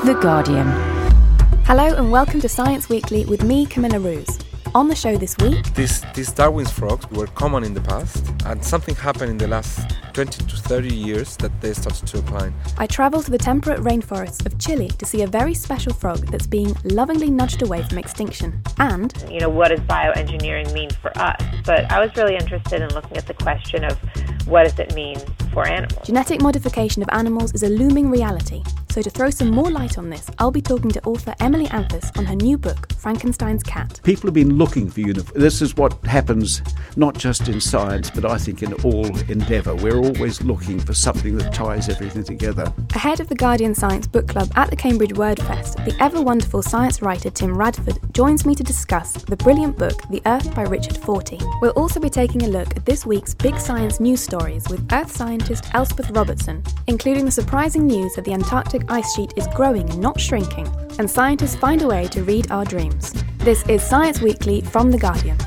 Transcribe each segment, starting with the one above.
The Guardian. Hello and welcome to Science Weekly with me, Camilla Roos. On the show this week... These Darwin's frogs were common in the past, and something happened in the last 20 to 30 years that they started to decline. I travelled to the temperate rainforests of Chile to see a very special frog that's being lovingly nudged away from extinction. And... what does bioengineering mean for us? But I was really interested in looking at the question of what does it mean for animals? Genetic modification of animals is a looming reality. So to throw some more light on this, I'll be talking to author Emily Anthus on her new book, Frankenstein's Cat. People have been looking for this is what happens not just in science, but I think in all endeavour. We're always looking for something that ties everything together. Ahead of the Guardian Science Book Club at the Cambridge WordFest, the ever-wonderful science writer Tim Radford joins me to discuss the brilliant book The Earth by Richard Fortey. We'll also be taking a look at this week's big science news stories with Earth scientist Elspeth Robertson, including the surprising news that the Antarctic ice sheet is growing and not shrinking, and scientists find a way to read our dreams. This is Science Weekly from The Guardian.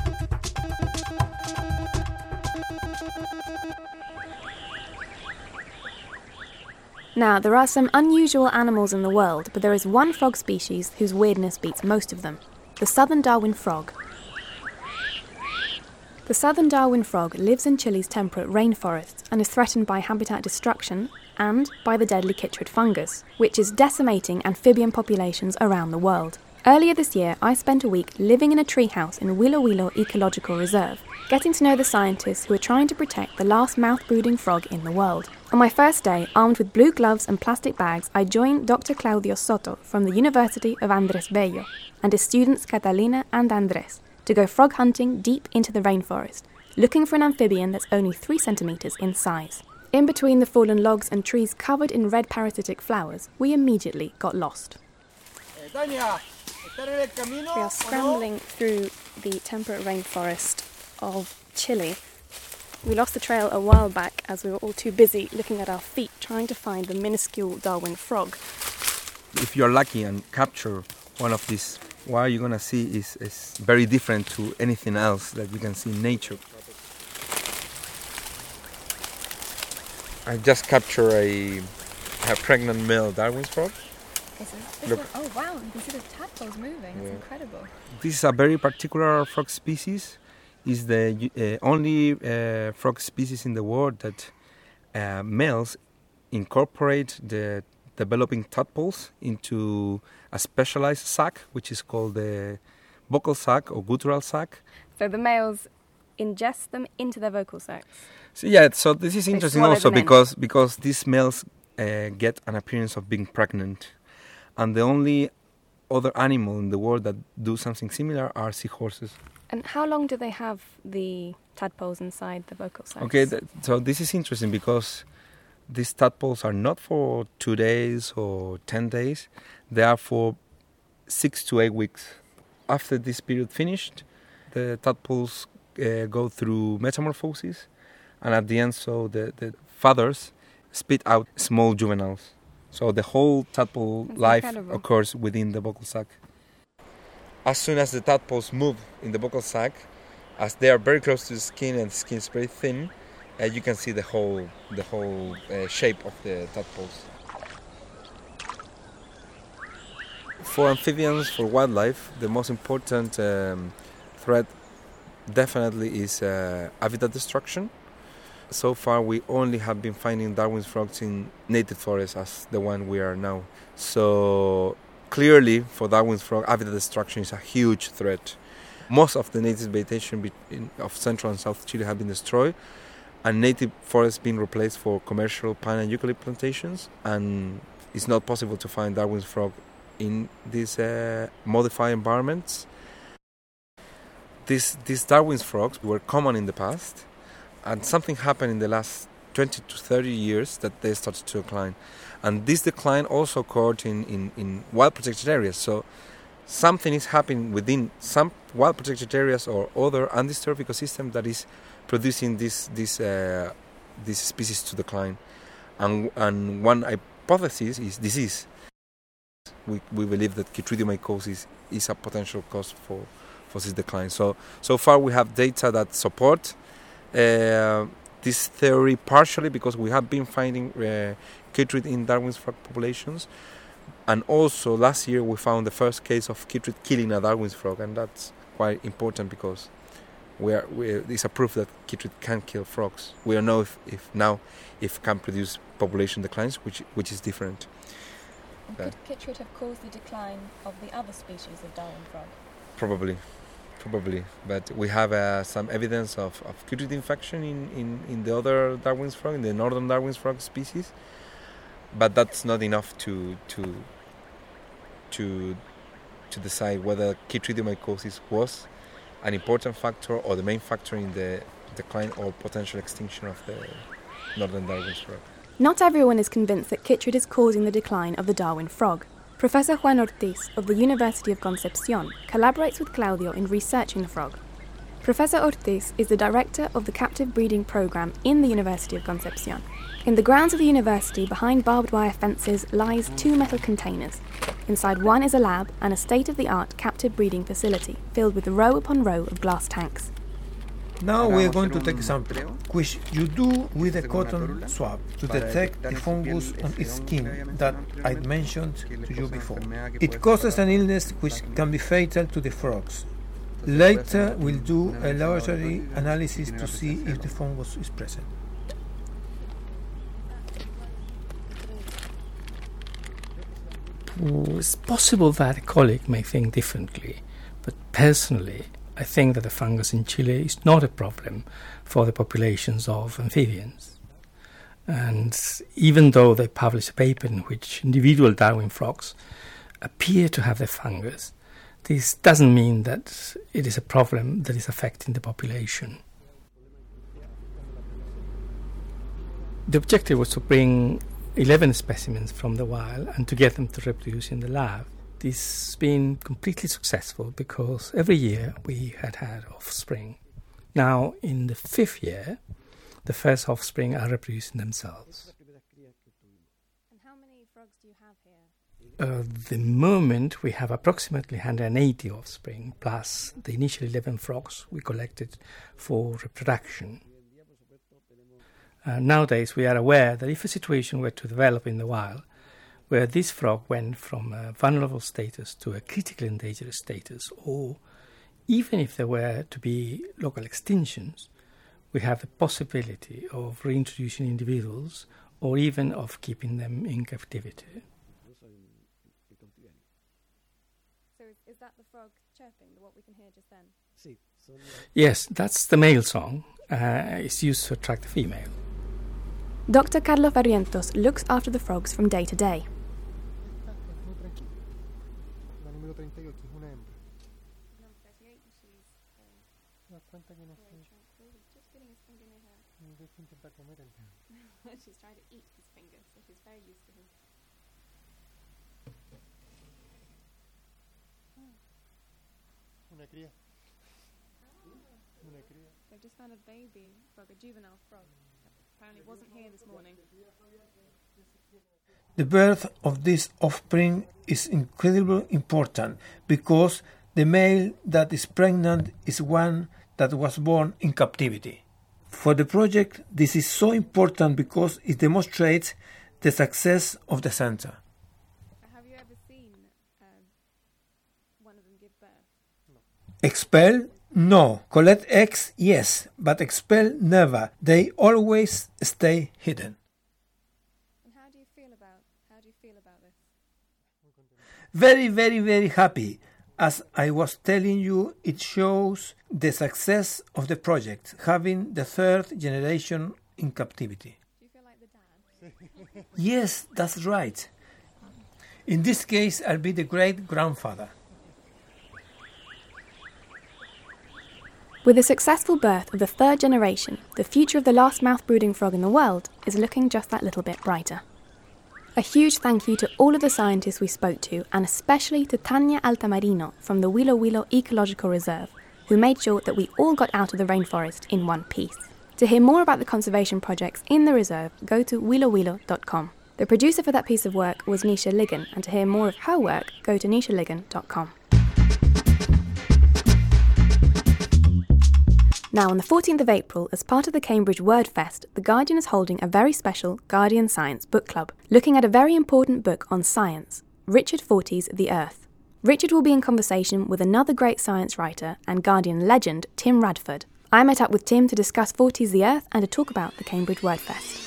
Now, there are some unusual animals in the world, but there is one frog species whose weirdness beats most of them: the southern Darwin frog. The southern Darwin frog lives in Chile's temperate rainforests and is threatened by habitat destruction and by the deadly chytrid fungus, which is decimating amphibian populations around the world. Earlier this year, I spent a week living in a treehouse in Wilo Wilo Ecological Reserve, getting to know the scientists who are trying to protect the last mouth-brooding frog in the world. On my first day, armed with blue gloves and plastic bags, I joined Dr. Claudio Soto from the University of Andrés Bello and his students Catalina and Andrés to go frog hunting deep into the rainforest, looking for an amphibian that's only 3 centimetres in size. In between the fallen logs and trees covered in red parasitic flowers, we immediately got lost. We are scrambling through the temperate rainforest of Chile. We lost the trail a while back as we were all too busy looking at our feet trying to find the minuscule Darwin frog. If you're lucky and capture one of these, what you're going to see is very different to anything else that you can see in nature. I just captured a pregnant male Darwin's frog. Look. Oh wow, you can see the tadpoles moving, it's incredible. This is a very particular frog species. It's the only frog species in the world that males incorporate the developing tadpoles into a specialized sac, which is called the vocal sac or guttural sac. So the males ingest them into their vocal sacs? So this is interesting also because these males get an appearance of being pregnant. And the only other animal in the world that do something similar are seahorses. And how long do they have the tadpoles inside the vocal sacs? Okay, so this is interesting because these tadpoles are not for 2 days or 10 days. They are for 6 to 8 weeks. After this period finished, the tadpoles go through metamorphosis. And at the end, so the fathers spit out small juveniles. So the whole tadpole life occurs within the vocal sac. As soon as the tadpoles move in the vocal sac, as they are very close to the skin and the skin is very thin, you can see the whole shape of the tadpoles. For amphibians, for wildlife, the most important threat definitely is habitat destruction. So far, we only have been finding Darwin's frogs in native forests as the one we are now. So clearly, for Darwin's frog, habitat destruction is a huge threat. Most of the native vegetation of central and south Chile have been destroyed, and native forests being replaced for commercial pine and eucalypt plantations. And it's not possible to find Darwin's frog in these modified environments. These Darwin's frogs were common in the past. And something happened in the last 20 to 30 years that they started to decline. And this decline also occurred in wild protected areas. So something is happening within some wild protected areas or other undisturbed ecosystem that is producing this species to decline. And one hypothesis is disease. We believe that chytridiomycosis is a potential cause for this decline. So far we have data that support this theory partially because we have been finding chytrid in Darwin's frog populations, And also last year we found the first case of chytrid killing a Darwin's frog, and that's quite important because it's a proof that chytrid can kill frogs. We don't know if can produce population declines, which is different. Could chytrid have caused the decline of the other species of Darwin frog? Probably. But we have some evidence of chytrid infection in the other Darwin's frog, in the northern Darwin's frog species. But that's not enough to decide whether chytridiomycosis was an important factor or the main factor in the decline or potential extinction of the northern Darwin's frog. Not everyone is convinced that chytrid is causing the decline of the Darwin frog. Professor Juan Ortiz of the University of Concepción collaborates with Claudio in researching the frog. Professor Ortiz is the director of the captive breeding program in the University of Concepción. In the grounds of the university, behind barbed wire fences, lies 2 metal containers. Inside one is a lab and a state-of-the-art captive breeding facility filled with row upon row of glass tanks. Now we are going to take a sample, which you do with a cotton swab to detect the fungus on its skin that I mentioned to you before. It causes an illness which can be fatal to the frogs. Later we'll do a laboratory analysis to see if the fungus is present. It's possible that a colleague may think differently, but personally I think that the fungus in Chile is not a problem for the populations of amphibians. And even though they published a paper in which individual Darwin frogs appear to have the fungus, this doesn't mean that it is a problem that is affecting the population. The objective was to bring 11 specimens from the wild and to get them to reproduce in the lab. This has been completely successful because every year we had offspring. Now, in the 5th year, the first offspring are reproducing themselves. And how many frogs do you have here? At the moment, we have approximately 180 offspring, plus the initial 11 frogs we collected for reproduction. Nowadays, we are aware that if a situation were to develop in the wild, where this frog went from a vulnerable status to a critically endangered status, or even if there were to be local extinctions, we have the possibility of reintroducing individuals or even of keeping them in captivity. So is that the frog chirping, what we can hear just then? Yes, that's the male song. It's used to attract the female. Dr. Carlos Barrientos looks after the frogs from day to day. She's trying to eat his fingers, so she's very used to him. They've just found a baby frog, a juvenile frog. Apparently wasn't here this morning. The birth of this offspring is incredibly important because the male that is pregnant is one that was born in captivity. For the project, this is so important because it demonstrates the success of the center. Have you ever seen one of them give birth? No. Expel? No. Collect eggs? Yes. But expel? Never. They always stay hidden. And how do you feel about this? Very, very, very happy. As I was telling you, it shows the success of the project, having the 3rd generation in captivity. Do you feel like the dad? Yes, that's right. In this case, I'll be the great-grandfather. With the successful birth of the 3rd generation, the future of the last mouth-brooding frog in the world is looking just that little bit brighter. A huge thank you to all of the scientists we spoke to, and especially to Tania Altamarino from the Huilo Huilo Ecological Reserve, who made sure that we all got out of the rainforest in one piece. To hear more about the conservation projects in the reserve, go to huilohuilo.com. The producer for that piece of work was Nisha Ligon, and to hear more of her work, go to nishaligon.com. Now, on the 14th of April, as part of the Cambridge Word Fest, The Guardian is holding a very special Guardian Science Book Club, looking at a very important book on science, Richard Fortey's The Earth. Richard will be in conversation with another great science writer and Guardian legend, Tim Radford. I met up with Tim to discuss Fortey's The Earth and to talk about the Cambridge Wordfest.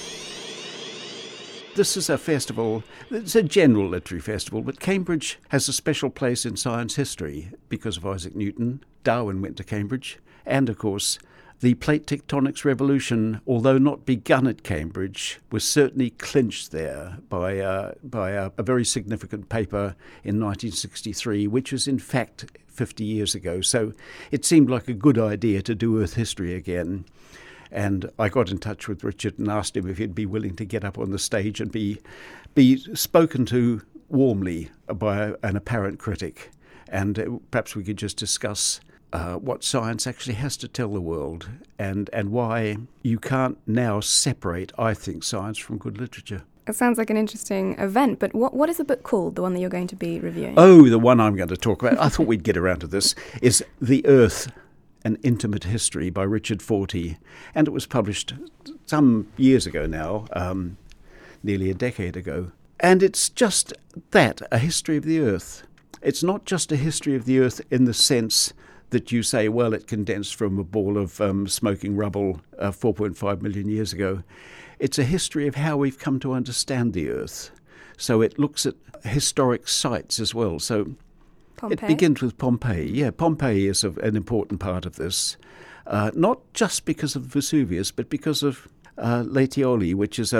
This is a festival, it's a general literary festival, but Cambridge has a special place in science history because of Isaac Newton. Darwin went to Cambridge, and of course the plate tectonics revolution, although not begun at Cambridge, was certainly clinched there by a very significant paper in 1963, which was in fact 50 years ago. So it seemed like a good idea to do Earth history again. And I got in touch with Richard and asked him if he'd be willing to get up on the stage and be spoken to warmly by an apparent critic. And perhaps we could just discuss what science actually has to tell the world and why you can't now separate, I think, science from good literature. It sounds like an interesting event, but what is the book called, the one that you're going to be reviewing? Oh, the one I'm going to talk about, I thought we'd get around to this, is The Earth, An Intimate History by Richard Fortey. And it was published some years ago now, nearly a decade ago. And it's just that, a history of the Earth. It's not just a history of the Earth in the sense that you say, well, it condensed from a ball of smoking rubble 4.5 million years ago. It's a history of how we've come to understand the Earth. So it looks at historic sites as well. So Pompeii? It begins with Pompeii. Yeah, Pompeii is an important part of this. Not just because of Vesuvius, but because of Laetioli, which is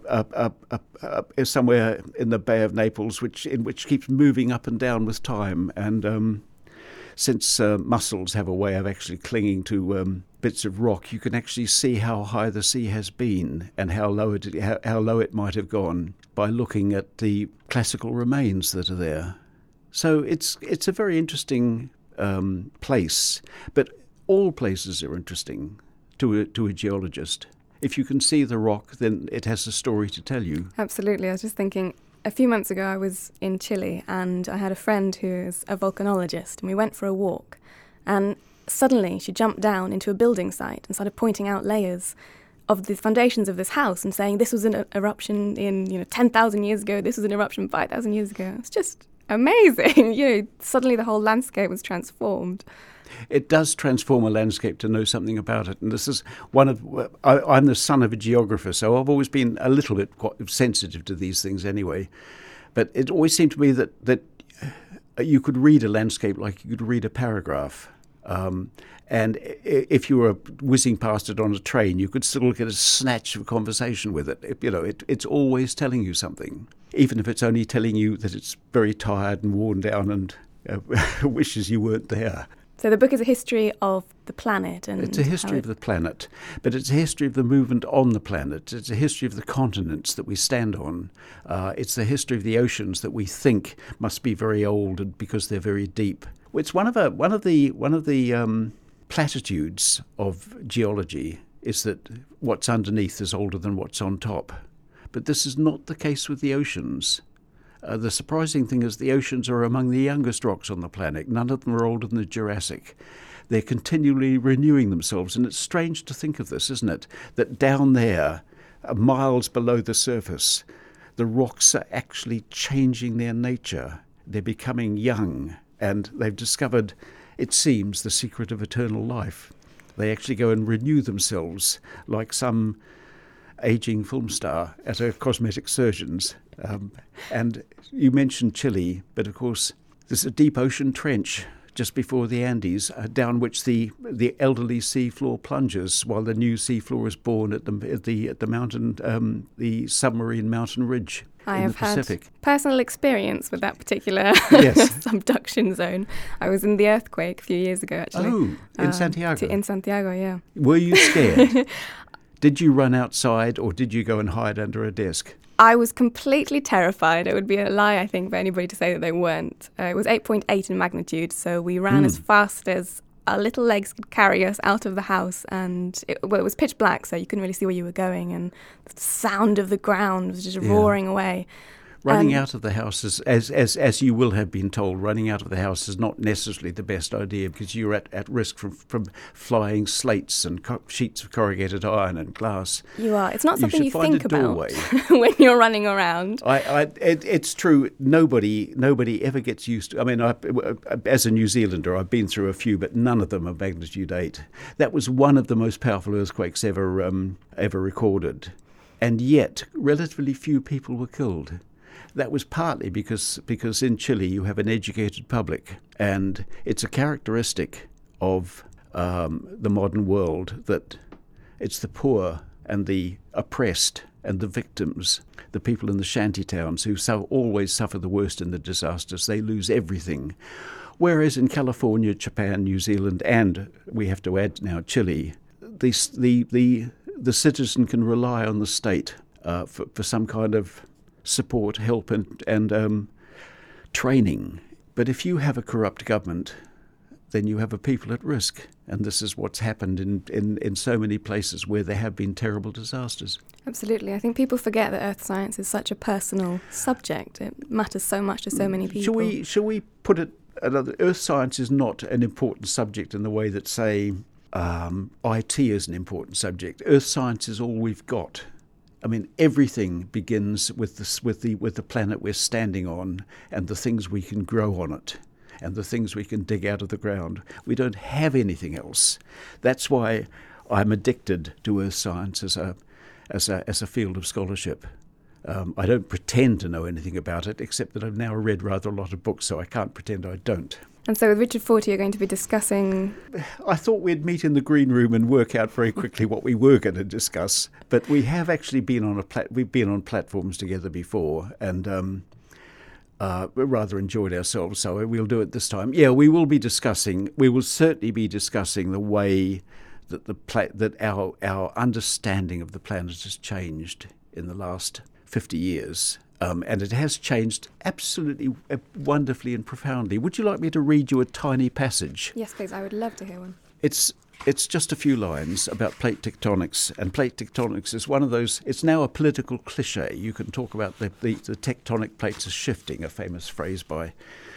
is somewhere in the Bay of Naples, which keeps moving up and down with time. And since mussels have a way of actually clinging to bits of rock, you can actually see how high the sea has been and how low it might have gone by looking at the classical remains that are there. So it's a very interesting place, but all places are interesting to a geologist. If you can see the rock, then it has a story to tell you. Absolutely. I was just thinking, a few months ago I was in Chile and I had a friend who is a volcanologist, and we went for a walk, and suddenly she jumped down into a building site and started pointing out layers of the foundations of this house and saying this was an eruption in 10,000 years ago, this was an eruption 5,000 years ago. It's just amazing. Suddenly the whole landscape was transformed. It does transform a landscape to know something about it. And this is I'm the son of a geographer, so I've always been a little bit sensitive to these things anyway. But it always seemed to me that you could read a landscape like you could read a paragraph. And if you were whizzing past it on a train, you could still get a snatch of conversation with it. It's always telling you something, even if it's only telling you that it's very tired and worn down and wishes you weren't there. So the book is a history of the planet. And it's a history of the planet, but it's a history of the movement on the planet. It's a history of the continents that we stand on. It's the history of the oceans that we think must be very old because they're very deep. It's one of the platitudes of geology is that what's underneath is older than what's on top. But this is not the case with the oceans. The surprising thing is the oceans are among the youngest rocks on the planet. None of them are older than the Jurassic. They're continually renewing themselves, and it's strange to think of this, isn't it? That down there, miles below the surface, the rocks are actually changing their nature. They're becoming young, and they've discovered, it seems, the secret of eternal life. They actually go and renew themselves like some aging film star at a cosmetic surgeon's. And you mentioned Chile, but of course there's a deep ocean trench just before the Andes, down which the elderly seafloor plunges, while the new seafloor is born at the mountain, the submarine mountain ridge in the Pacific. Had personal experience with that particular subduction zone. I was in the earthquake a few years ago, actually. Oh, in Santiago. In Santiago, yeah. Were you scared? Did you run outside, or did you go and hide under a desk? I was completely terrified. It would be a lie, I think, for anybody to say that they weren't. It was 8.8 in magnitude, so we ran as fast as our little legs could carry us out of the house, and it was pitch black, so you couldn't really see where you were going, and the sound of the ground was just roaring away. Running out of the house is, as you will have been told, running out of the house is not necessarily the best idea, because you're at risk from flying slates and sheets of corrugated iron and glass. You are. It's not something you think about doorway. when you're running around. It's true. Nobody ever gets used to. I mean, as a New Zealander, I've been through a few, but none of them are magnitude 8. That was one of the most powerful earthquakes ever recorded, and yet relatively few people were killed. That was partly because in Chile you have an educated public, and it's a characteristic of the modern world that it's the poor and the oppressed and the victims, the people in the shanty towns who always suffer the worst in the disasters. They lose everything. Whereas in California, Japan, New Zealand, and we have to add now Chile, the citizen can rely on the state for some kind of support, help, and training. But if you have a corrupt government, then you have a people at risk. And this is what's happened in so many places where there have been terrible disasters. Absolutely. I think people forget that earth science is such a personal subject. It matters so much to so many people. Shall we put it another? Earth science is not an important subject in the way that, say, IT is an important subject. Earth science is all we've got. I mean, everything begins with the planet we're standing on and the things we can grow on it and the things we can dig out of the ground. We don't have anything else. That's why I'm addicted to earth science as a field of scholarship. I don't pretend to know anything about it, except that I've now read rather a lot of books, so I can't pretend I don't. And so with Richard Fortey, you're going to be discussing... I thought we'd meet in the green room and work out very quickly what we were going to discuss. But we have actually been on platforms together before, and we rather enjoyed ourselves. So we'll do it this time. Yeah, we will certainly be discussing the way that that our understanding of the planet has changed in the last 50 years. And it has changed absolutely wonderfully and profoundly. Would you like me to read you a tiny passage? Yes, please. I would love to hear one. It's just a few lines about plate tectonics. And plate tectonics is one of those... It's now a political cliché. You can talk about the tectonic plates are shifting, a famous phrase by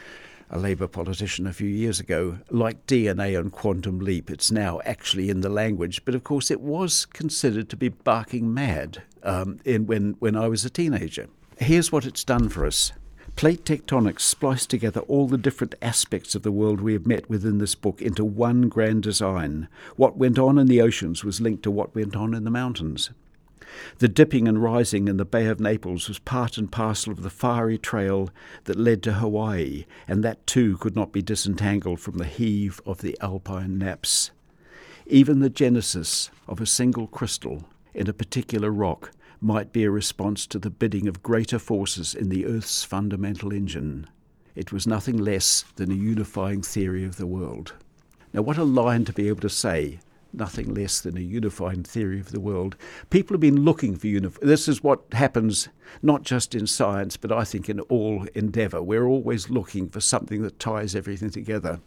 a Labour politician a few years ago. Like DNA and quantum leap, it's now actually in the language. But, of course, it was considered to be barking mad when I was a teenager. Here's what it's done for us. Plate tectonics spliced together all the different aspects of the world we have met within this book into one grand design. What went on in the oceans was linked to what went on in the mountains. The dipping and rising in the Bay of Naples was part and parcel of the fiery trail that led to Hawaii, and that too could not be disentangled from the heave of the alpine nappes. Even the genesis of a single crystal in a particular rock might be a response to the bidding of greater forces in the Earth's fundamental engine. It was nothing less than a unifying theory of the world. Now, what a line to be able to say, nothing less than a unifying theory of the world. People have been looking for this is what happens not just in science, but I think in all endeavour. We're always looking for something that ties everything together.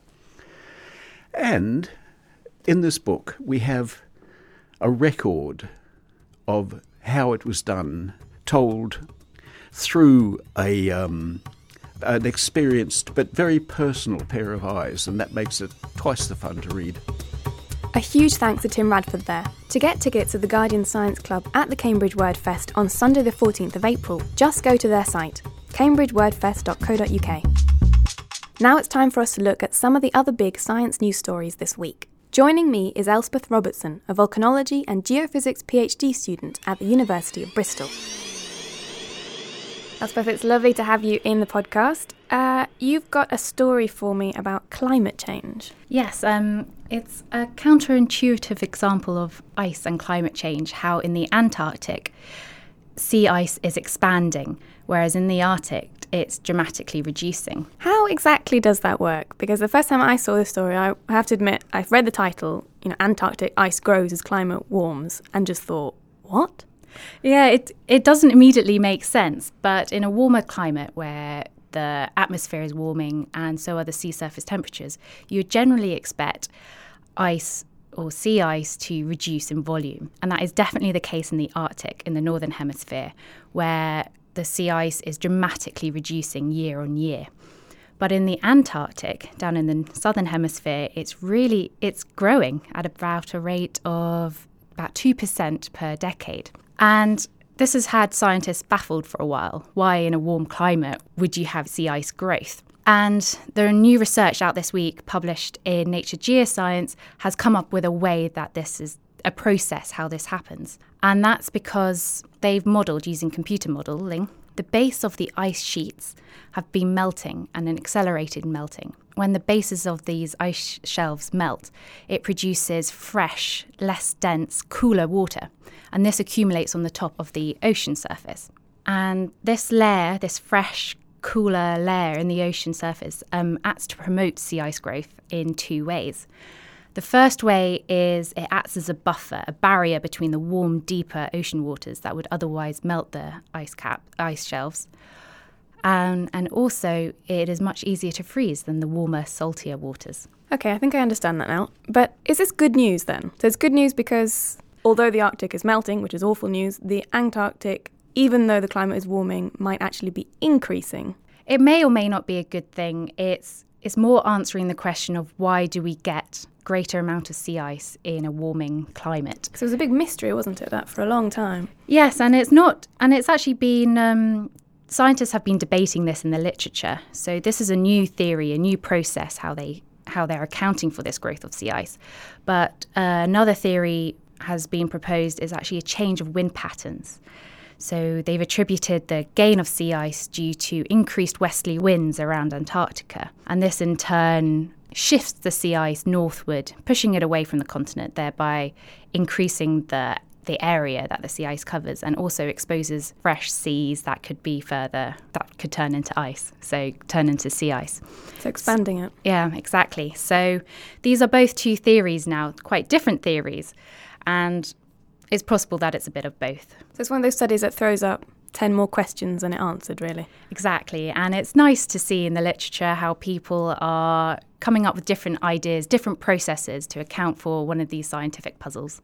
And in this book, we have a record of how it was done, told through an experienced but very personal pair of eyes, and that makes it twice the fun to read. A huge thanks to Tim Radford there. To get tickets to the Guardian Science Club at the Cambridge Word Fest on Sunday the 14th of April, just go to their site, cambridgewordfest.co.uk. Now it's time for us to look at some of the other big science news stories this week. Joining me is Elspeth Robertson, a volcanology and geophysics PhD student at the University of Bristol. Elspeth, it's lovely to have you in the podcast. You've got a story for me about climate change. Yes, it's a counterintuitive example of ice and climate change, how in the Antarctic, sea ice is expanding, whereas in the Arctic, it's dramatically reducing. How exactly does that work? Because the first time I saw this story, I have to admit, I've read the title, Antarctic ice grows as climate warms, and just thought, what? Yeah, it doesn't immediately make sense, but in a warmer climate where the atmosphere is warming and so are the sea surface temperatures, you would generally expect ice or sea ice to reduce in volume. And that is definitely the case in the Arctic, in the northern hemisphere, where the sea ice is dramatically reducing year on year. But in the Antarctic, down in the southern hemisphere, it's growing at about a rate of about 2% per decade. And this has had scientists baffled for a while. Why in a warm climate would you have sea ice growth? And there are new research out this week published in Nature Geoscience has come up with a way that this is a process, how this happens. And that's because they've modelled, using computer modelling, the base of the ice sheets have been melting and an accelerated melting. When the bases of these ice shelves melt, it produces fresh, less dense, cooler water. And this accumulates on the top of the ocean surface. And this layer, this fresh, cooler layer in the ocean surface acts to promote sea ice growth in two ways. The first way is it acts as a buffer, a barrier between the warm, deeper ocean waters that would otherwise melt the ice shelves. And also, it is much easier to freeze than the warmer, saltier waters. Okay, I think I understand that now. But is this good news then? So it's good news because although the Arctic is melting, which is awful news, the Antarctic, even though the climate is warming, might actually be increasing. It may or may not be a good thing. It's more answering the question of why do we get greater amount of sea ice in a warming climate. So it was a big mystery, wasn't it, that for a long time? Yes, and it's actually been, scientists have been debating this in the literature. So this is a new theory, a new process, how they're accounting for this growth of sea ice. But another theory has been proposed is actually a change of wind patterns. So they've attributed the gain of sea ice due to increased westerly winds around Antarctica. And this in turn shifts the sea ice northward, pushing it away from the continent, thereby increasing the area that the sea ice covers, and also exposes fresh seas that could be further, that could turn into ice, so turn into sea ice. So expanding it. Yeah, exactly. So these are both two theories now, quite different theories, and it's possible that it's a bit of both. So it's one of those studies that throws up 10 more questions than it answered, really. Exactly. And it's nice to see in the literature how people are coming up with different ideas, different processes to account for one of these scientific puzzles.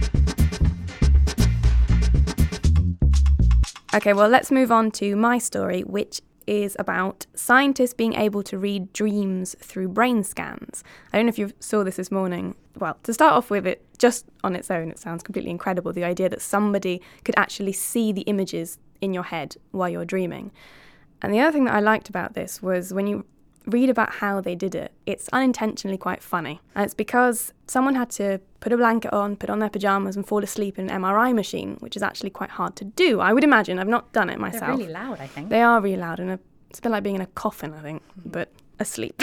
Okay, well, let's move on to my story, which is about scientists being able to read dreams through brain scans. I don't know if you saw this morning. Well, to start off with, it just on its own, it sounds completely incredible, the idea that somebody could actually see the images in your head while you're dreaming. And the other thing that I liked about this was when you read about how they did it, it's unintentionally quite funny. And it's because someone had to put a blanket on, put on their pyjamas and fall asleep in an MRI machine, which is actually quite hard to do, I would imagine. I've not done it myself. They're really loud, I think. They are really loud, and it's a bit like being in a coffin, I think, but asleep.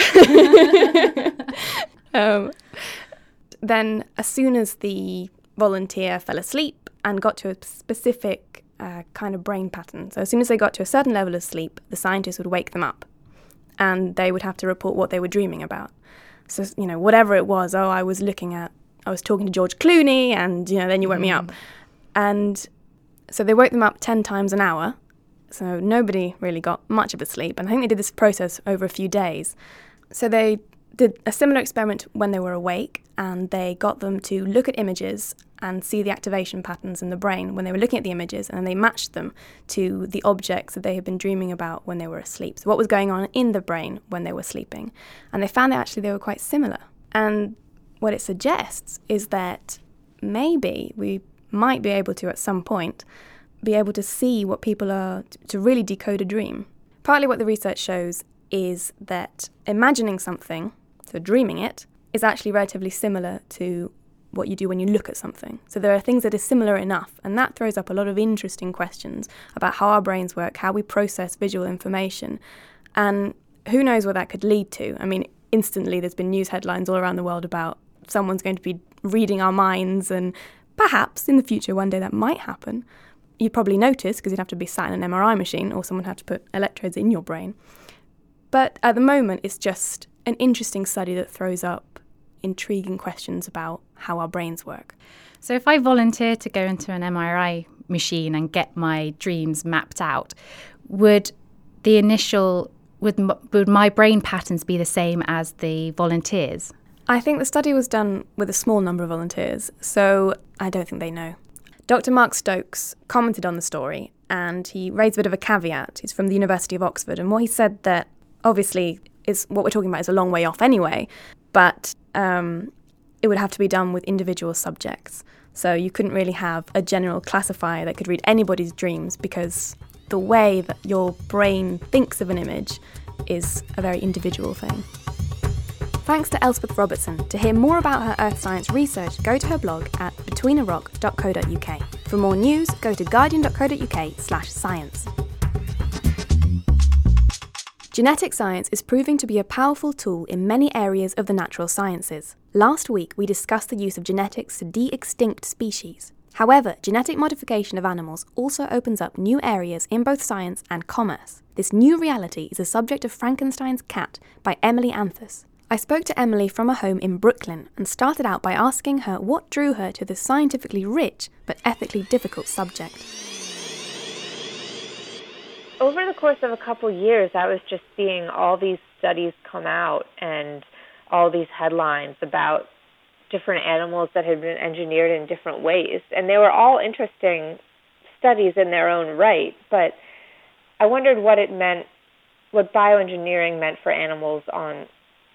Then as soon as the volunteer fell asleep and got to a specific kind of brain pattern, so as soon as they got to a certain level of sleep, the scientist would wake them up and they would have to report what they were dreaming about. So, whatever it was, I was talking to George Clooney and, then you woke me up. And so they woke them up 10 times an hour. So nobody really got much of a sleep. And I think they did this process over a few days. So they did a similar experiment when they were awake, and they got them to look at images and see the activation patterns in the brain when they were looking at the images, and then they matched them to the objects that they had been dreaming about when they were asleep. So what was going on in the brain when they were sleeping. And they found that actually they were quite similar. And what it suggests is that maybe we might be able to, at some point, be able to see what people are, to really decode a dream. Partly what the research shows is that imagining something, so dreaming it, is actually relatively similar to what you do when you look at something. So there are things that are similar enough, and that throws up a lot of interesting questions about how our brains work, how we process visual information, and who knows what that could lead to. I mean, instantly there's been news headlines all around the world about someone's going to be reading our minds, and perhaps in the future one day that might happen. You'd probably notice because you'd have to be sat in an MRI machine or someone would have to put electrodes in your brain. But at the moment, it's just an interesting study that throws up intriguing questions about how our brains work. So if I volunteer to go into an MRI machine and get my dreams mapped out, would my brain patterns be the same as the volunteers? I think the study was done with a small number of volunteers, so I don't think they know. Dr. Mark Stokes commented on the story, and he raised a bit of a caveat. He's from the University of Oxford, and what he said that obviously is what we're talking about is a long way off anyway, but it would have to be done with individual subjects. So you couldn't really have a general classifier that could read anybody's dreams, because the way that your brain thinks of an image is a very individual thing. Thanks to Elspeth Robertson. To hear more about her earth science research, go to her blog at betweenarock.co.uk. For more news, go to guardian.co.uk/science. Genetic science is proving to be a powerful tool in many areas of the natural sciences. Last week, we discussed the use of genetics to de-extinct species. However, genetic modification of animals also opens up new areas in both science and commerce. This new reality is the subject of Frankenstein's Cat by Emily Anthus. I spoke to Emily from a home in Brooklyn and started out by asking her what drew her to this scientifically rich but ethically difficult subject. Over the course of a couple years, I was just seeing all these studies come out and all these headlines about different animals that had been engineered in different ways. And they were all interesting studies in their own right, but I wondered what it meant, what bioengineering meant for animals on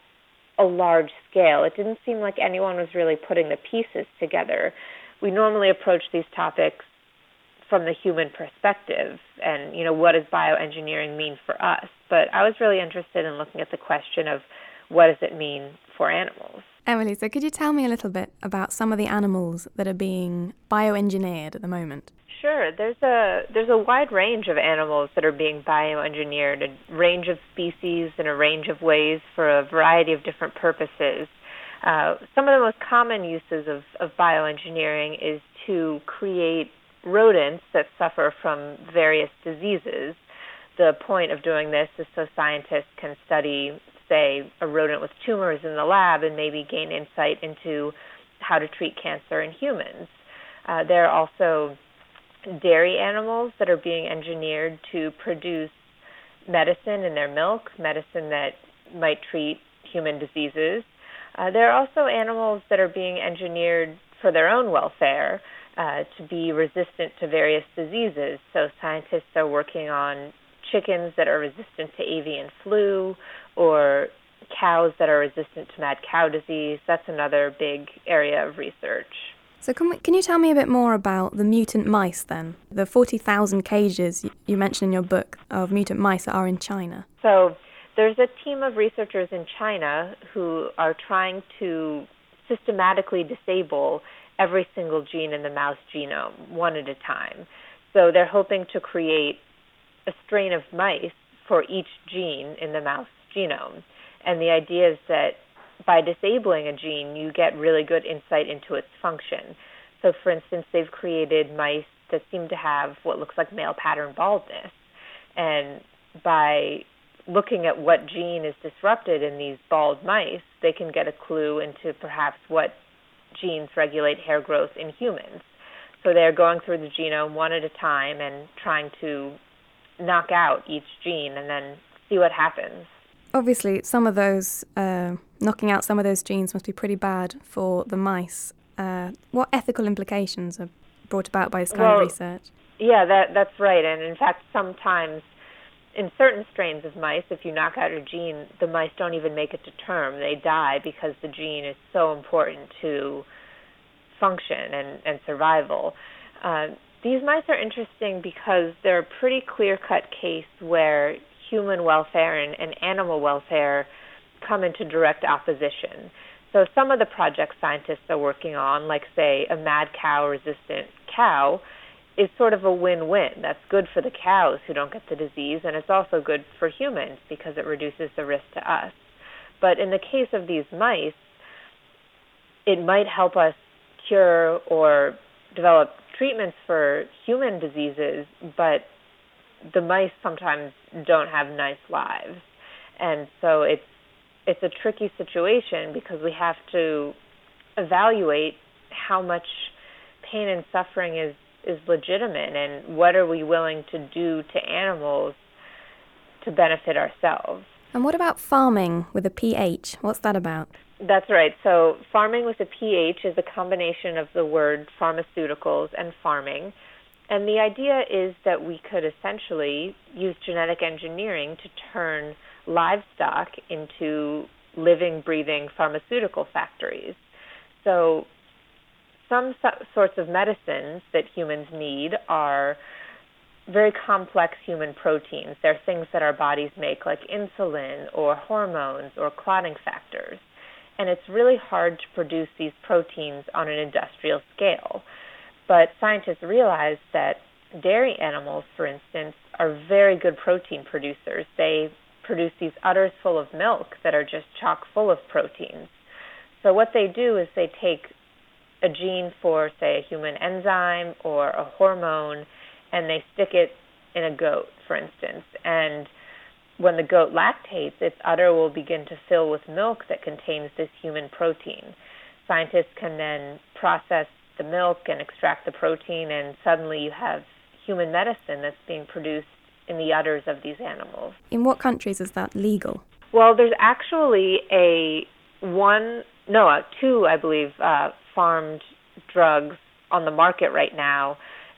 a large scale. It didn't seem like anyone was really putting the pieces together. We normally approach these topics from the human perspective and, what does bioengineering mean for us? But I was really interested in looking at the question of what does it mean for animals? Emily, so could you tell me a little bit about some of the animals that are being bioengineered at the moment? Sure. There's a wide range of animals that are being bioengineered, a range of species in a range of ways for a variety of different purposes. Some of the most common uses of bioengineering is to create rodents that suffer from various diseases. The point of doing this is so scientists can study, say, a rodent with tumors in the lab and maybe gain insight into how to treat cancer in humans. There are also dairy animals that are being engineered to produce medicine in their milk, medicine that might treat human diseases. There are also animals that are being engineered for their own welfare, to be resistant to various diseases. So scientists are working on chickens that are resistant to avian flu or cows that are resistant to mad cow disease. That's another big area of research. So can you tell me a bit more about the mutant mice then? The 40,000 cages you mentioned in your book of mutant mice that are in China. So there's a team of researchers in China who are trying to systematically disable every single gene in the mouse genome, one at a time. So they're hoping to create a strain of mice for each gene in the mouse genome. And the idea is that by disabling a gene, you get really good insight into its function. So, for instance, they've created mice that seem to have what looks like male pattern baldness. And by looking at what gene is disrupted in these bald mice, they can get a clue into perhaps what genes regulate hair growth in humans. So they're going through the genome one at a time and trying to knock out each gene and then see what happens. Obviously, some of those, knocking out some of those genes must be pretty bad for the mice. What ethical implications are brought about by this kind of research? Yeah, that's right. And in fact, sometimes in certain strains of mice, if you knock out a gene, the mice don't even make it to term. They die because the gene is so important to function and survival. These mice are interesting because they're a pretty clear-cut case where human welfare and animal welfare come into direct opposition. So some of the projects scientists are working on, like, say, a mad cow-resistant cow, is sort of a win-win. That's good for the cows who don't get the disease, and it's also good for humans because it reduces the risk to us. But in the case of these mice, it might help us cure or develop treatments for human diseases, but the mice sometimes don't have nice lives. And so it's a tricky situation because we have to evaluate how much pain and suffering is legitimate and what are we willing to do to animals to benefit ourselves. And what about farming with a PH? What's that about? That's right. So farming with a PH is a combination of the word pharmaceuticals and farming. And the idea is that we could essentially use genetic engineering to turn livestock into living, breathing pharmaceutical factories. So some sorts of medicines that humans need are very complex human proteins. They're things that our bodies make, like insulin or hormones or clotting factors. And it's really hard to produce these proteins on an industrial scale. But scientists realized that dairy animals, for instance, are very good protein producers. They produce these udders full of milk that are just chock full of proteins. So what they do is they take a gene for, say, a human enzyme or a hormone, and they stick it in a goat, for instance. And when the goat lactates, its udder will begin to fill with milk that contains this human protein. Scientists can then process the milk and extract the protein, and suddenly you have human medicine that's being produced in the udders of these animals. In what countries is that legal? Well, there's actually two, I believe, farmed drugs on the market right now.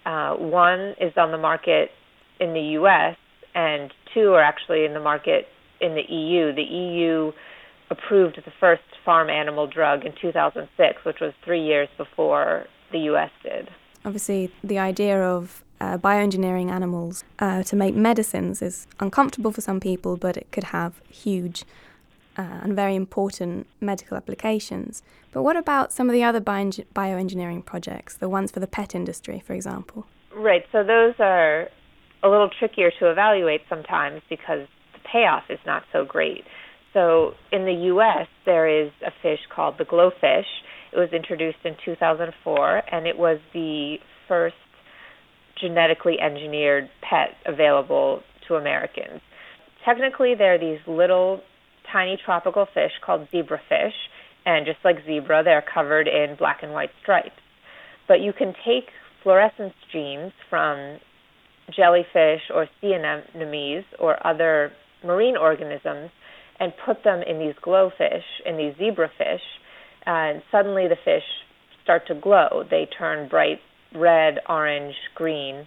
One is on the market in the U.S., and two are actually in the market in the EU. The EU approved the first farm animal drug in 2006, which was 3 years before the U.S. did. Obviously, the idea of bioengineering animals to make medicines is uncomfortable for some people, but it could have huge and very important medical applications. But what about some of the other bioengineering projects, the ones for the pet industry, for example? Right, so those are a little trickier to evaluate sometimes because the payoff is not so great. So in the U.S., there is a fish called the glowfish. It was introduced in 2004, and it was the first genetically engineered pet available to Americans. Technically, they're these little tiny tropical fish called zebrafish, and just like zebra, they're covered in black and white stripes. But you can take fluorescence genes from jellyfish or sea anemones or other marine organisms and put them in these glowfish, in these zebrafish, and suddenly the fish start to glow. They turn bright red, orange, green,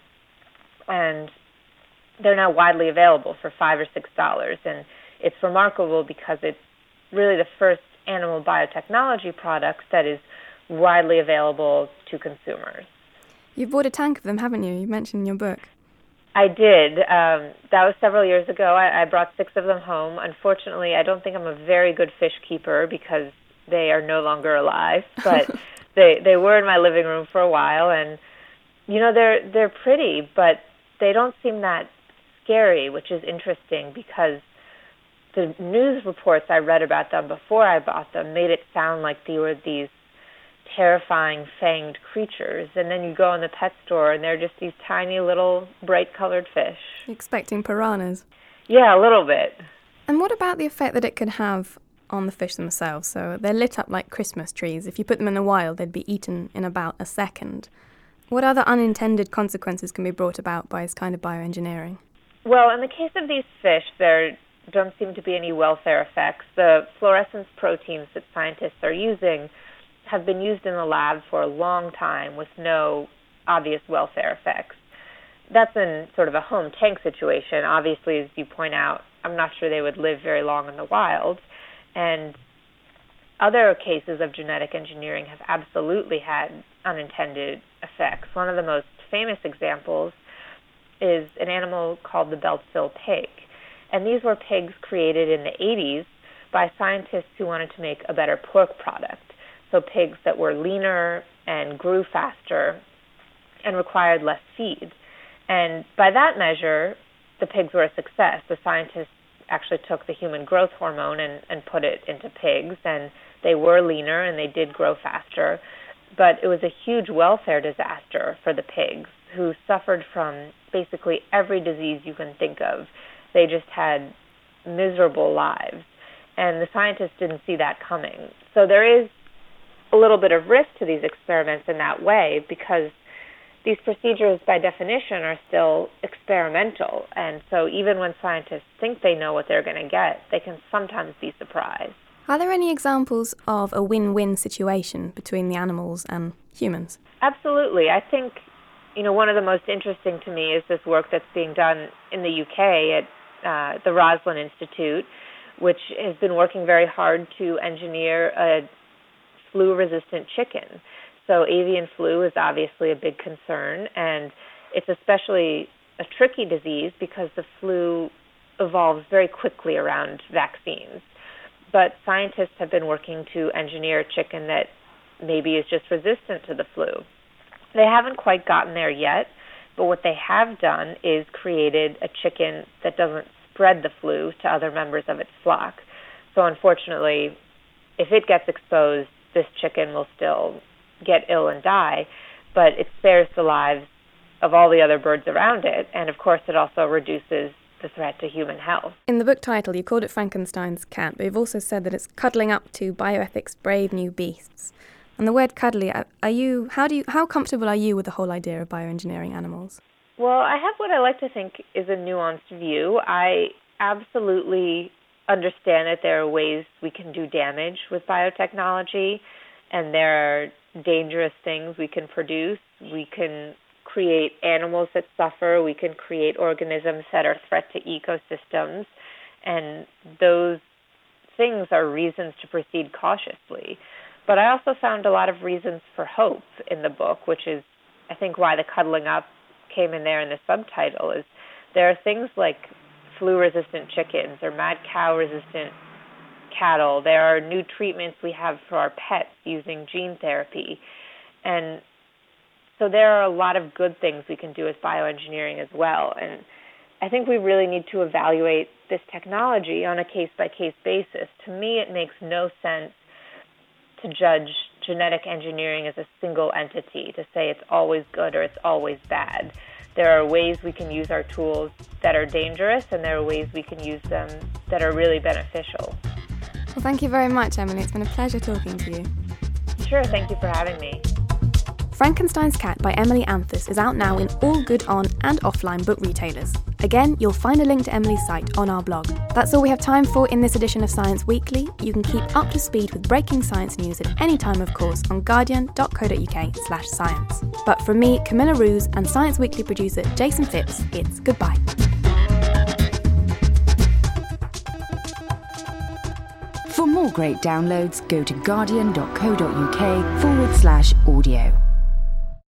and they're now widely available for $5 or $6. And it's remarkable because it's really the first animal biotechnology product that is widely available to consumers. You've bought a tank of them, haven't you? You mentioned in your book. I did. That was several years ago. I brought 6 of them home. Unfortunately, I don't think I'm a very good fish keeper because they are no longer alive, but they were in my living room for a while, and you know, they're pretty, but they don't seem that scary, which is interesting because the news reports I read about them before I bought them made it sound like they were these terrifying fanged creatures, and then you go in the pet store and they're just these tiny little bright colored fish. Expecting piranhas? Yeah, a little bit. And what about the effect that it could have on the fish themselves? So they're lit up like Christmas trees. If you put them in the wild, they'd be eaten in about a second. What other unintended consequences can be brought about by this kind of bioengineering? Well, in the case of these fish, there don't seem to be any welfare effects. The fluorescence proteins that scientists are using have been used in the lab for a long time with no obvious welfare effects. That's in sort of a home tank situation. Obviously, as you point out, I'm not sure they would live very long in the wild. And other cases of genetic engineering have absolutely had unintended effects. One of the most famous examples is an animal called the Beltsville pig. And these were pigs created in the 80s by scientists who wanted to make a better pork product. So pigs that were leaner and grew faster and required less feed. And by that measure, the pigs were a success. The scientists actually took the human growth hormone and put it into pigs, and they were leaner and they did grow faster. But it was a huge welfare disaster for the pigs, who suffered from basically every disease you can think of. They just had miserable lives. And the scientists didn't see that coming. So there is a little bit of risk to these experiments in that way, because these procedures, by definition, are still experimental. And so even when scientists think they know what they're going to get, they can sometimes be surprised. Are there any examples of a win-win situation between the animals and humans? Absolutely. I think, one of the most interesting to me is this work that's being done in the UK at the Roslin Institute, which has been working very hard to engineer a flu-resistant chicken. So avian flu is obviously a big concern, and it's especially a tricky disease because the flu evolves very quickly around vaccines. But scientists have been working to engineer a chicken that maybe is just resistant to the flu. They haven't quite gotten there yet, but what they have done is created a chicken that doesn't spread the flu to other members of its flock. So unfortunately, if it gets exposed, this chicken will still get ill and die, but it spares the lives of all the other birds around it, and of course it also reduces the threat to human health. In the book title, you called it Frankenstein's cat, but you've also said that it's cuddling up to bioethics' brave new beasts. And the word cuddly, how comfortable are you with the whole idea of bioengineering animals? Well, I have what I like to think is a nuanced view. I absolutely understand that there are ways we can do damage with biotechnology, and there are dangerous things we can produce. We can create animals that suffer. We can create organisms that are a threat to ecosystems. And those things are reasons to proceed cautiously. But I also found a lot of reasons for hope in the book, which is, I think, why the cuddling up came in there in the subtitle, is there are things like flu-resistant chickens or mad cow-resistant cattle. There are new treatments we have for our pets using gene therapy. And so there are a lot of good things we can do with bioengineering as well. And I think we really need to evaluate this technology on a case-by-case basis. To me, it makes no sense to judge genetic engineering as a single entity, to say it's always good or it's always bad. There are ways we can use our tools that are dangerous, and there are ways we can use them that are really beneficial. Well, thank you very much, Emily. It's been a pleasure talking to you. Sure, thank you for having me. Frankenstein's Cat by Emily Anthus is out now in all good on and offline book retailers. Again, you'll find a link to Emily's site on our blog. That's all we have time for in this edition of Science Weekly. You can keep up to speed with breaking science news at any time, of course, on guardian.co.uk/science. But from me, Camilla Roos, and Science Weekly producer Jason Phipps, it's goodbye. For more great downloads, go to guardian.co.uk/audio.